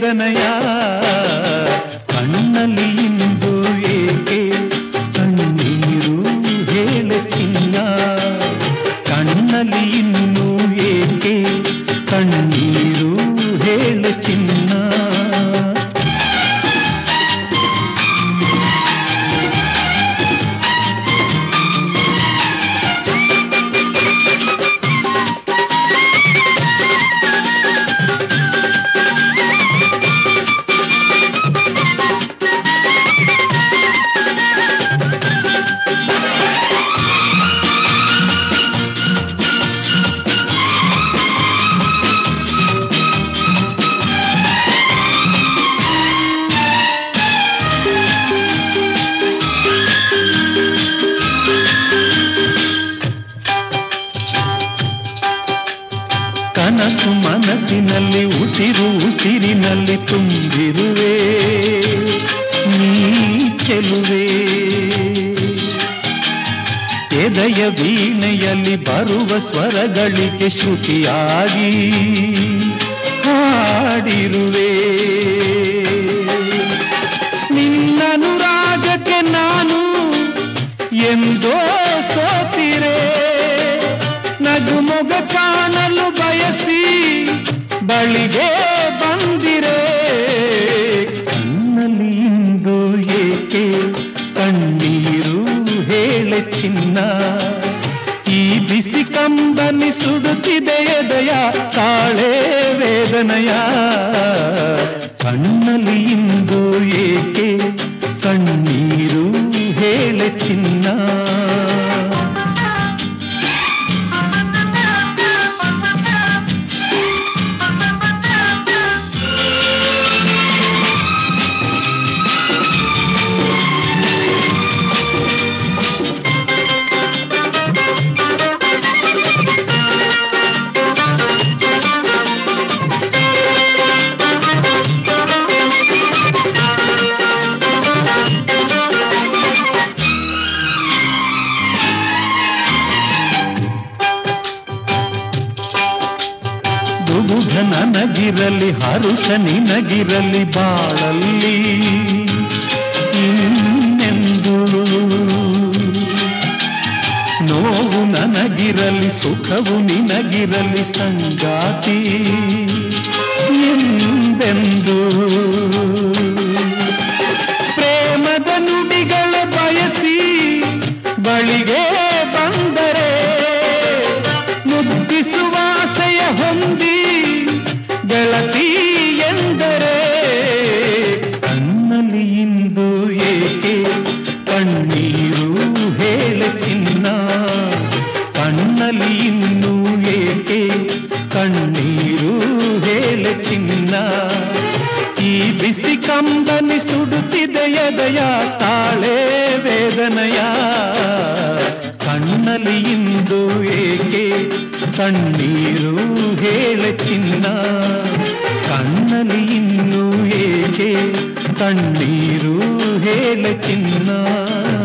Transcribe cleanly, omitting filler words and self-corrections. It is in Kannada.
ವೇದನೆಯ ಕಣ್ಣಲ್ಲಿ ಇಂದು ಏಕೆ ಕಣ್ಣೀರು ಹೇಳ ಚಿನ್ನ ಕಣ್ಣಲ್ಲಿ ಇನ್ನೂ ಏಕೆ ಕಣ್ಣೀರು ಹೇಳ ಚಿನ್ನ ಕನಸು ಮನಸ್ಸಿನಲ್ಲಿ ಉಸಿರು ಉಸಿರಿನಲ್ಲಿ ತುಂಬಿರುವೆ ನೀ ಚೆಲುವೆ ಎದೆಯ ವೀಣೆಯಲ್ಲಿ ಬರುವ ಸ್ವರಗಳಿಗೆ ಶ್ರುತಿಯಾಗಿ ಹಾಡಿರುವೆ ನಿನ್ನನುರಾಗಕ್ಕೆ ನಾನು ಎಂದೋ ಸೋತಿರೆ ನಗುಮೊಗ ಕಾಣಲು ಬಯಸಿ ಬಳಿಗೆ ಬಂದಿರೆ ಕಣ್ಣಲ್ಲಿ ಇಂದು ಏಕೆ ಕಣ್ಣೀರು ಹೇಳ ಚಿನ್ನ ಈ ಬಿಸಿ ಕಂಬನಿ ಸುಡುತ್ತಿದೆ ಎದೆಯ ತಾಳೆ ವೇದನೆಯ ಕಣ್ಣಲ್ಲಿ ಇಂದು ಏಕೆ ಕಣ್ಣೀರು ಹೇಳ ಚಿನ್ನ ದುಗುಧ ನನಗಿರಲಿ ಹರುಷ ನಿನಗಿರಲಿ ಬಾಳಲ್ಲಿ ಇನ್ನೆಂದು ನೋವು ನನಗಿರಲಿ ಸುಖವು ನಿನಗಿರಲಿ ಸಂಗಾತಿ ಎಂದೆಂದು ಪ್ರೇಮದ ನುಡಿಗಳ ಬಯಸಿ ಬಳಿಗೆ ಬಂದರೆ ಮುದ್ದಿಸುವ ಆಸೆಯ ಹೊಂದಿ ಗೆಳತಿ ಎಂದರೆ ಕಣ್ಣಲ್ಲಿ ಇಂದು ಏಕೆ ಕಣ್ಣೀರು ಹೇಳ ಚಿನ್ನ ಕಣ್ಣಲ್ಲಿ ಇನ್ನೂ ಏಕೆ ಕಣ್ಣೀರು ಹೇಳ ಚಿನ್ನ ಈ ಬಿಸಿ ಕಂಬನಿ ಸುಡುತ್ತಿದೆ ಎದೆಯ ತಾಳೆ ವೇದನೆಯ ಕಣ್ಣಲ್ಲಿ ಇಂದು ಏಕೆ ಕಣ್ಣೀರು ಹೇಳ ಚಿನ್ನ ಕಣ್ಣಲ್ಲಿ ಇನ್ನೂ ಏಕೆ ಕಣ್ಣೀರು ಹೇಳ ಚಿನ್ನ